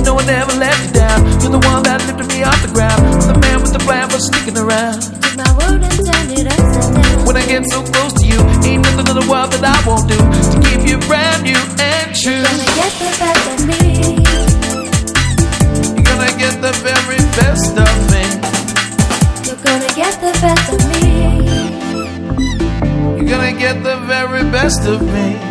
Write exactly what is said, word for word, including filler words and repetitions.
know I never let you down. You're the one that lifted me off the ground. I'm the man with the plan for sticking around. Take my word and turn it upside down. When I get so close to you, ain't nothing in the world that I won't do to keep you brand new and true. You're gonna get the best of me. You're gonna get the very best of me. You're gonna get the best of me. You're gonna get the very best of me.